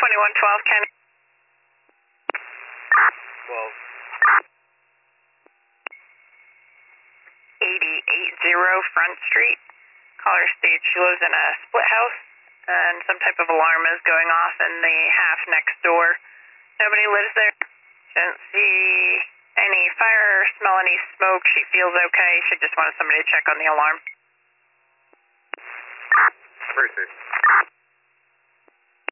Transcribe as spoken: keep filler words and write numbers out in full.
twenty-one twelve, Kenny. twelve. eighty-eight zero Front Street. Caller states she lives in a split house, and some type of alarm is going off in the half next door. Nobody lives there. She doesn't see any fire or smell any smoke. She feels okay. She just wanted somebody to check on the alarm. Appreciate it.